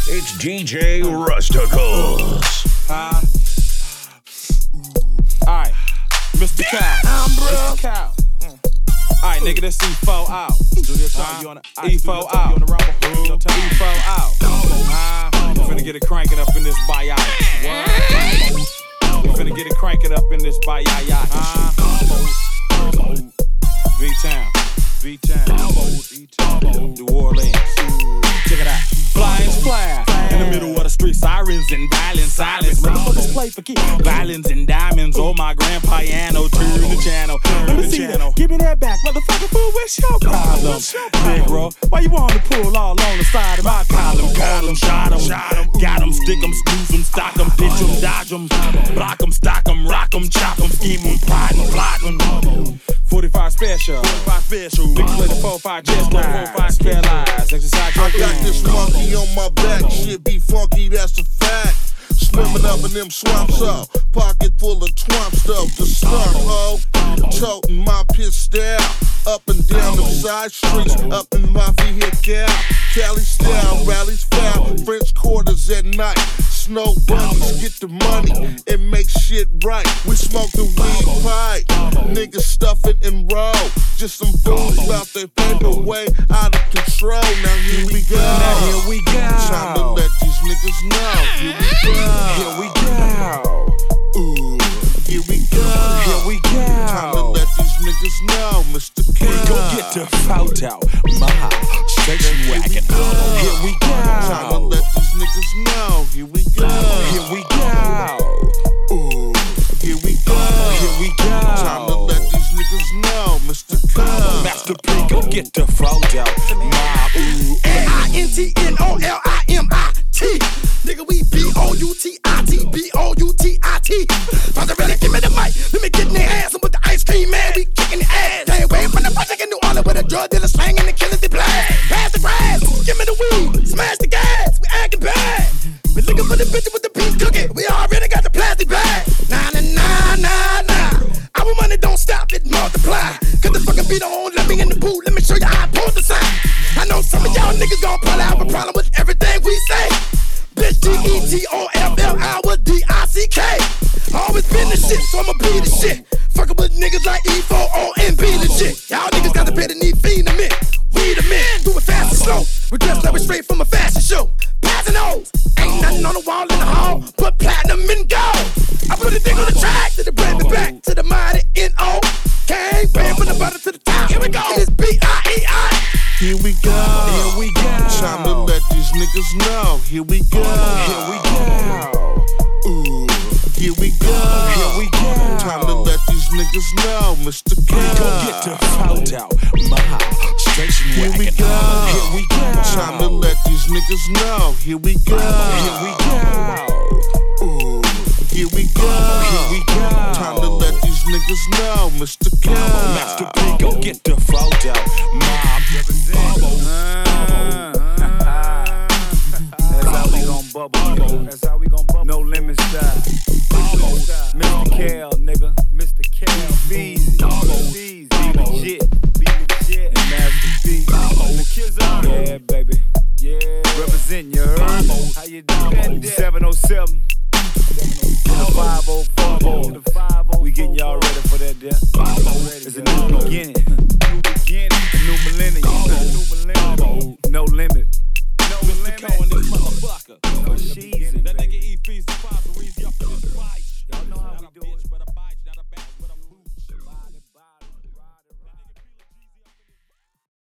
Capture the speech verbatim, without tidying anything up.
It's D J Rusticles. Huh? Alright, Mister Cow. Mister Cow. Alright, nigga, that's E four out. Uh, E four out. E four out. Uh, we finna get it cranking up in this bayou. We finna get it cranking up in this bayou. Uh, V-Town. V-Town. New Orleans. Check it out. Flying splash in the middle of the street, sirens and violence, silence. Motherfuckers play for keeps. Violins and diamonds. Oh, my grand piano, turn the channel. Let me see that. Give me that back, motherfucker. Fool, what's your problem? Negro, why you wanna pull all on the side of my column? Call 'em, shot 'em, got 'em, stick 'em, snooze 'em, stock 'em, ditch 'em, dodge 'em, block 'em, stock 'em, rock 'em, chop 'em, scheme 'em, plot 'em, plot 'em. forty-five special, forty-five special. Big play the four five just like four five spare lies. Exercise your I got this monkey on my back, shit be funky, that's a fact. Swimming up in them swamps, up, pocket full of twamp stuff. The slump, ho, toting my pistol, up and down them side streets, up in my vehicle. Cali style, rallies foul, French quarters at night. Snow bunnies, get the money, it makes shit right. We smoke the weed pipe, niggas stuff it and roll. Just some fools about their paper way out of control. Now here we go, now here we go. Time to let these niggas know. Here we go, here we go. Ooh, here we go, here we go. Time to let these niggas know, Mister K. Go get the photo, my station wagon. Here we go. Time to let these niggas know. Here we go. Here we go. Ooh, here we go. Here we go. Time to let these niggas know, Mister K. Master P, go get the photo, my ooh. N I N T N O L I M I T. Nigga, we B O U T I T, B O U T I T. Father, really give me the mic. Let me get in their ass. I'm with the ice cream man. We kicking the ass. They ain't waiting from the project in New Orleans with a drug dealer slanging the killers they blast. Pass the grass. Give me the weed. Smash the gas. We acting bad. We looking for the bitch with the beef cooking. We already got the plastic bag. Nah, nah, nah, nah, nah. Our money don't stop, it multiply. Cause the fucking beat on, let me in the pool. Let me show you how I pull the sign. I know some of y'all niggas gon' probably have a problem with everything we say. Bitch, D E T O F L I with D I C K. Always been the shit, so I'ma be the shit. Fuckin' with niggas like E four O and be legit. Y'all niggas got to pay the need feed a minute. We the men, do it fast and slow. We dress like we straight from a fashion show. Passing O's, ain't nothing on the wall in the hall but platinum and gold. I put a thing on the track to the brand me back to the mighty N O. Gang bang from the bottom to the top. Here we go. And it's B I E I. Here we go. Here we go. Time to let these niggas know. Here we go. Here we go. Ooh, here we go. Here we go. Time to let these niggas know, Mister K. Go get the photo, my station Here we wagon. go. Here we go. Time to let these niggas know. Here we go. Here we go. Ooh, here we go. Here we go. Time to let these niggas know, Mister K. Master P, go get the photo, my That's how we gon' bubble. That's how we gon' bubble. No limit style. Mister Cal, nigga. Mister Cal, Feezy. Feezy. Be legit. Be legit. And Master P. The kids are. Yeah, baby. Yeah. Represent, you heard? How you doing? seven oh seven. The five oh four. We getting y'all ready for that there. It's a new beginning. New beginning. A new millennium. New millennium. No limit.